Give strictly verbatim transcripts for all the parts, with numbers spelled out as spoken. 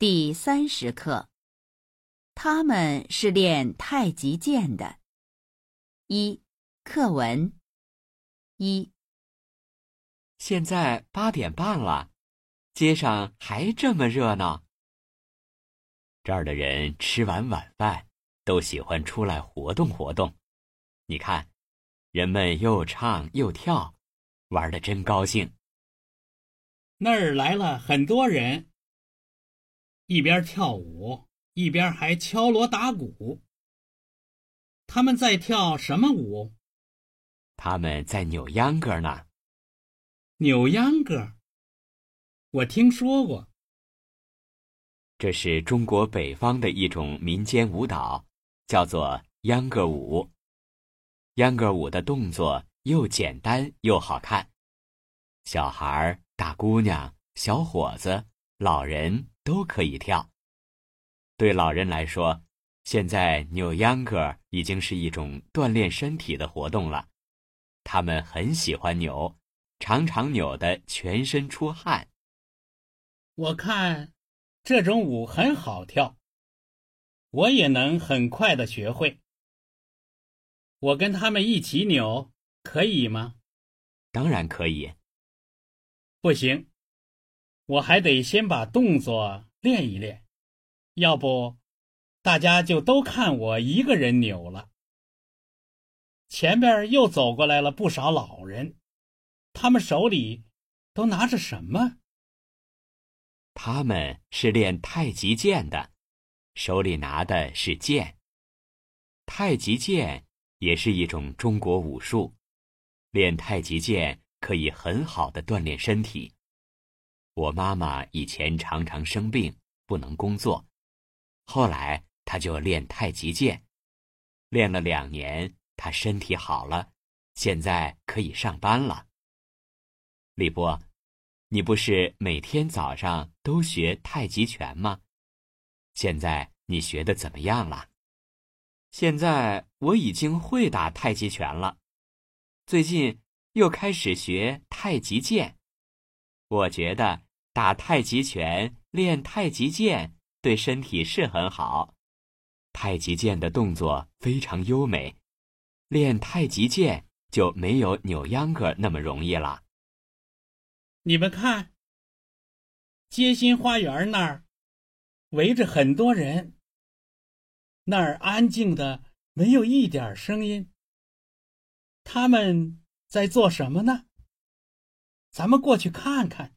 第三十课，他们是练太极剑的。一、课文。一、 现在八点半了，街上还这么热闹。这儿的人吃完晚饭，都喜欢出来活动活动。你看，人们又唱又跳，玩得真高兴。 那儿来了很多人，一边跳舞，一边还敲锣打鼓。他们在跳什么舞？ 他们在扭秧歌呢。 扭秧歌，我听说过。 这是中国北方的一种民间舞蹈，叫做秧歌舞。秧歌舞的动作又简单又好看，小孩、大姑娘、小伙子、老人都可以跳。对老人来说，现在扭秧歌已经是一种锻炼身体的活动了。他们很喜欢扭，常常扭得全身出汗。 我看这种舞很好跳，我也能很快地学会。我跟他们一起扭，可以吗？ 当然可以。 不行，我还得先把动作练一练，要不大家就都看我一个人扭了。前边又走过来了不少老人，他们手里都拿着什么？ 他们是练太极剑的，手里拿的是剑。太极剑也是一种中国武术，练太极剑可以很好的锻炼身体。我妈妈以前常常生病，不能工作，后来她就练太极剑，练了两年，她身体好了，现在可以上班了。李波，你不是每天早上都学太极拳吗？现在你学得怎么样了？现在我已经会打太极拳了，最近又开始学太极剑。我觉得打太极拳、练太极剑对身体是很好。太极剑的动作非常优美，练太极剑就没有扭秧歌那么容易了。 你们看，街心花园那儿围着很多人，那儿安静的没有一点声音。他们在做什么呢？咱们过去看看。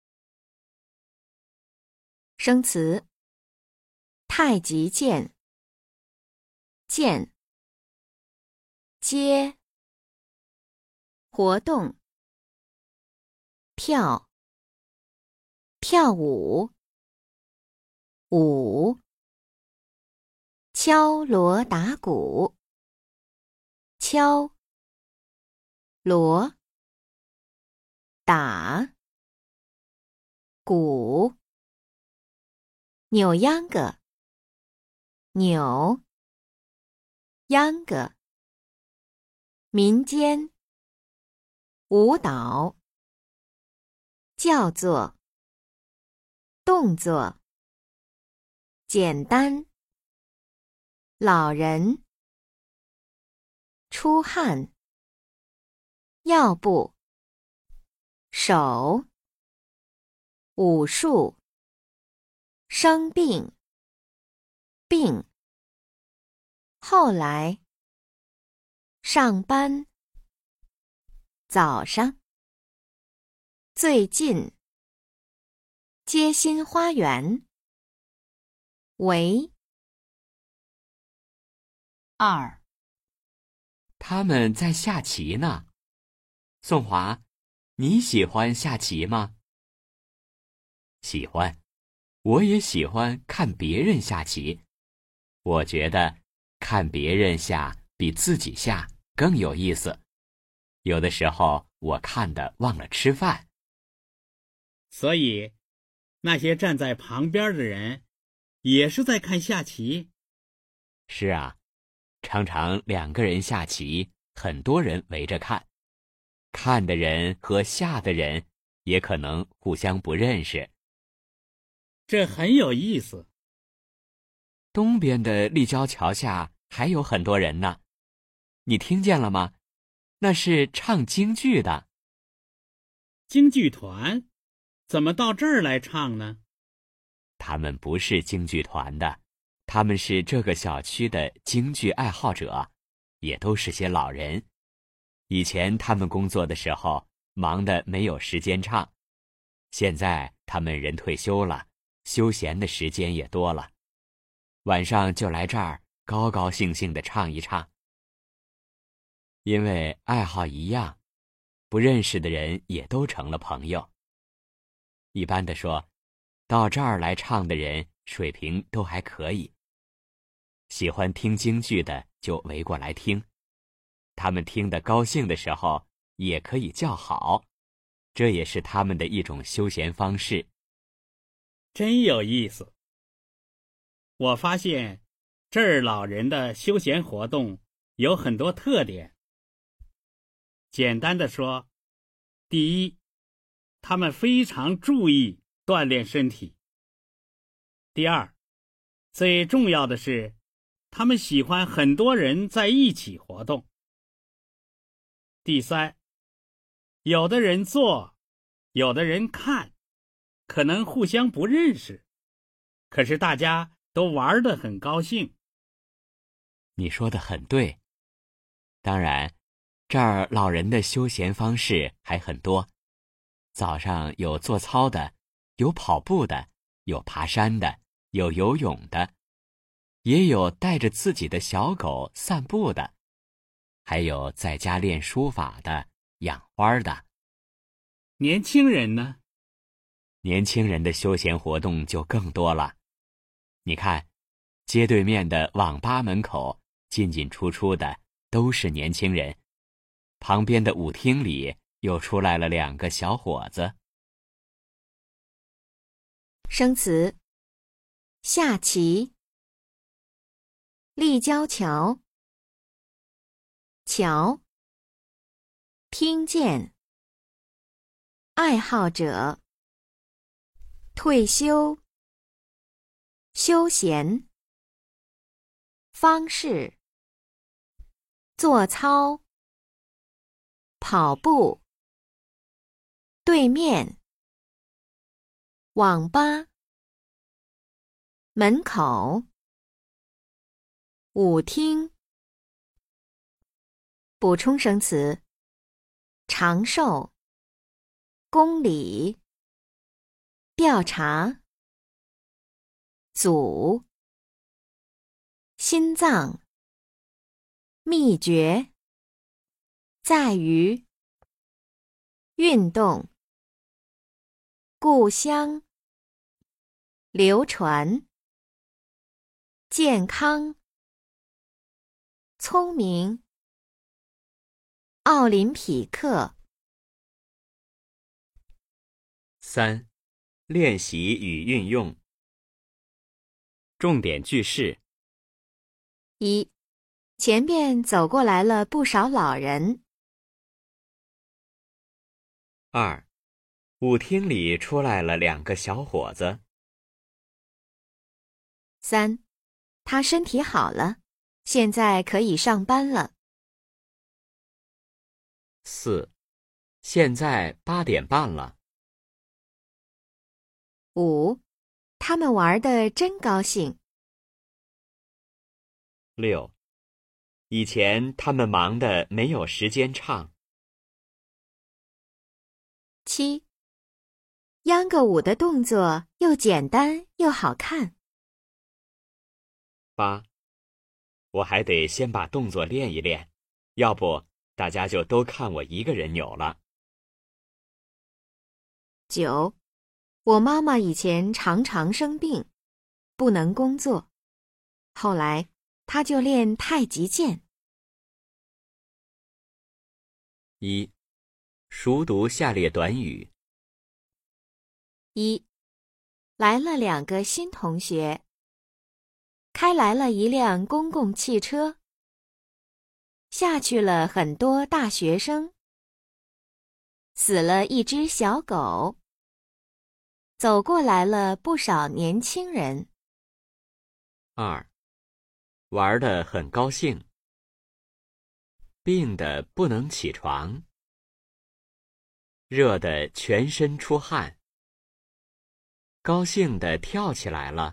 生词：太极剑、剑、街、活动、跳、跳舞、舞、敲锣打鼓、敲、锣、打、鼓、扭秧歌、扭、秧歌、民间、舞蹈、叫做、动作、简单、老人、出汗、要不、手、武术、生病、病、后来、上班、早上、最近、街心花园、围。 二、 他们在下棋呢。宋华，你喜欢下棋吗？喜欢，我也喜欢看别人下棋。我觉得看别人下比自己下更有意思。有的时候我看的忘了吃饭。 所以，那些站在旁边的人也是在看下棋。 是啊，常常两个人下棋，很多人围着看。看的人和下的人也可能互相不认识。 这很有意思。 东边的立交桥下还有很多人呢，你听见了吗？那是唱京剧的。 京剧团怎么到这儿来唱呢？ 他们不是京剧团的，他们是这个小区的京剧爱好者，也都是些老人。以前他们工作的时候忙得没有时间唱，现在他们人退休了，休闲的时间也多了，晚上就来这儿高高兴兴地唱一唱。因为爱好一样，不认识的人也都成了朋友。一般的说，到这儿来唱的人水平都还可以。喜欢听京剧的就围过来听，他们听得高兴的时候也可以叫好，这也是他们的一种休闲方式。 真有意思。我发现这儿老人的休闲活动有很多特点。简单的说，第一，他们非常注意锻炼身体。第二，最重要的是，他们喜欢很多人在一起活动。第三，有的人做，有的人看，可能互相不认识，可是大家都玩得很高兴。 你说得很对。当然，这儿老人的休闲方式还很多。早上有做操的，有跑步的，有爬山的，有游泳的，也有带着自己的小狗散步的，还有在家练书法的，养花的。 年轻人呢？ 年轻人的休闲活动就更多了。你看，街对面的网吧门口进进出出的都是年轻人，旁边的舞厅里又出来了两个小伙子。 生词：下棋、立交桥、桥、听见、爱好者、退休、休闲、方式、做操、跑步、对面、网吧、门口、舞厅。补充生词：长寿、公理、调查、组、心脏、秘诀、在于、运动、故乡、流传、健康、聪明、奥林匹克。 三、练习与运用。重点句式： 一、前面走过来了不少老人。 二、舞厅里出来了两个小伙子。 三、他身体好了，现在可以上班了。 四、现在八点半了。 五、他们玩得真高兴。 六、以前他们忙得没有时间唱。 七、秧歌舞的动作又简单又好看。 八、我还得先把动作练一练，要不大家就都看我一个人扭了。 九、我妈妈以前常常生病，不能工作，后来她就练太极剑。 一、熟读下列短语。 一、来了两个新同学。开来了一辆公共汽车。下去了很多大学生。死了一只小狗。 走过来了不少年轻人。 二，玩得很高兴。病得不能起床。热得全身出汗。高兴地跳起来了。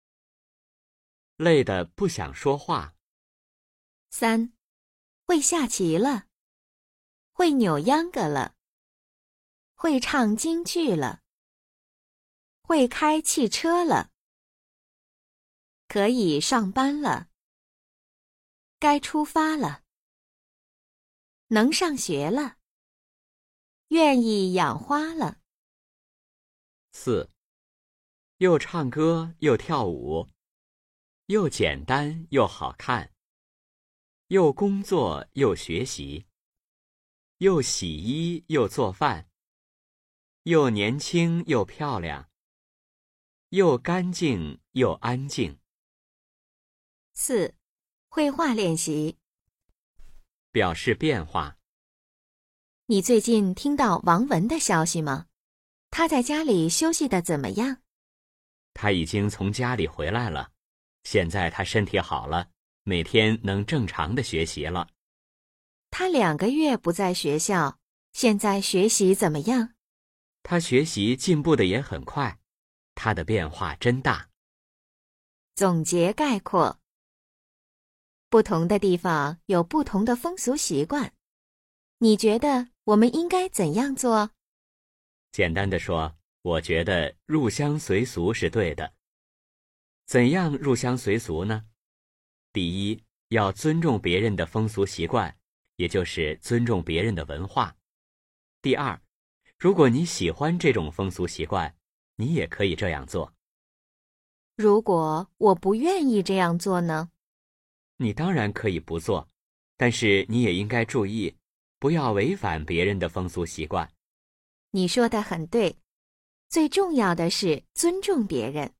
累得不想说话。 三，会下棋了。会扭秧歌了。会唱京剧了。会开汽车了。可以上班了。该出发了。能上学了。愿意养花了。 四，又唱歌又跳舞，又简单又好看，又工作又学习，又洗衣又做饭，又年轻又漂亮，又干净又安静。 四，绘画练习。 表示变化。 你最近听到王文的消息吗？他在家里休息得怎么样？ 他已经从家里回来了，现在他身体好了，每天能正常的学习了。 他两个月不在学校，现在学习怎么样？ 他学习进步的也很快，他的变化真大。 总结概括：不同的地方有不同的风俗习惯，你觉得我们应该怎样做？ 简单的说，我觉得入乡随俗是对的。怎样入乡随俗呢？第一，要尊重别人的风俗习惯，也就是尊重别人的文化。第二，如果你喜欢这种风俗习惯，你也可以这样做。 如果我不愿意这样做呢？ 你当然可以不做，但是你也应该注意，不要违反别人的风俗习惯。 你说得很对，最重要的是尊重别人。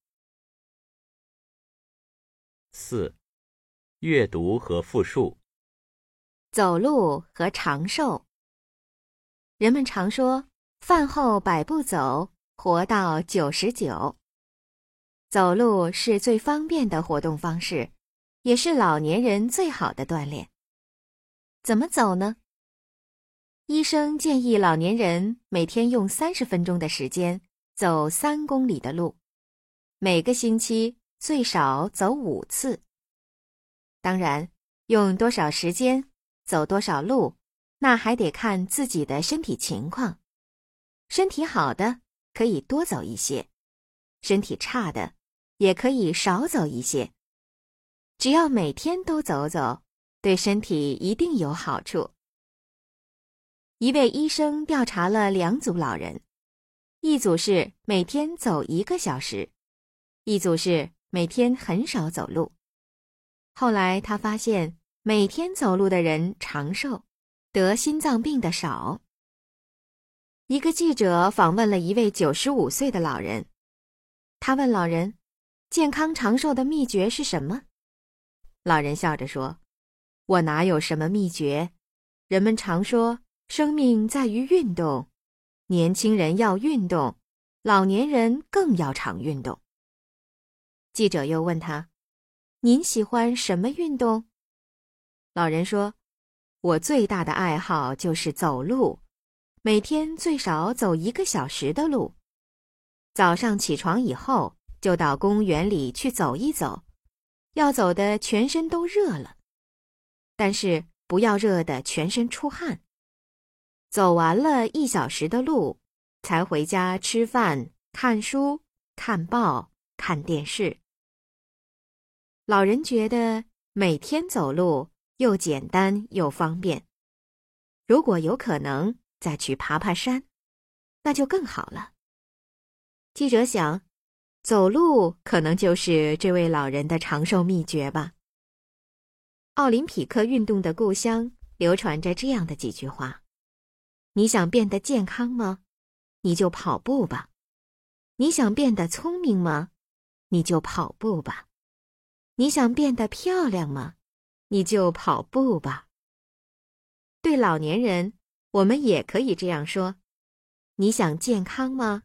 四，阅读和复述。 走路和长寿。人们常说，饭后百步走，活到九十九。走路是最方便的活动方式，也是老年人最好的锻炼。怎么走呢？医生建议老年人每天用三十分钟的时间走三公里的路，每个星期最少走五次。当然，用多少时间，走多少路，那还得看自己的身体情况。身体好的可以多走一些，身体差的也可以少走一些。只要每天都走走，对身体一定有好处。一位医生调查了两组老人，一组是每天走一个小时，一组是每天很少走路。后来他发现，每天走路的人长寿，得心脏病的少。一个记者访问了一位九十五岁的老人，他问老人，健康长寿的秘诀是什么？老人笑着说，我哪有什么秘诀？人们常说，生命在于运动，年轻人要运动，老年人更要常运动。记者又问他，您喜欢什么运动？老人说，我最大的爱好就是走路，每天最少走一个小时的路。早上起床以后，就到公园里去走一走，要走得全身都热了，但是不要热得全身出汗。走完了一小时的路，才回家吃饭、看书、看报、看电视。老人觉得每天走路又简单又方便，如果有可能再去爬爬山，那就更好了。记者想，走路可能就是这位老人的长寿秘诀吧。奥林匹克运动的故乡流传着这样的几句话：你想变得健康吗？你就跑步吧。你想变得聪明吗？你就跑步吧。你想变得漂亮吗？你就跑步吧。对老年人，我们也可以这样说：你想健康吗？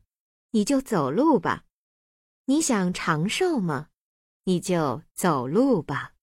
你就走路吧；你想长寿吗？你就走路吧。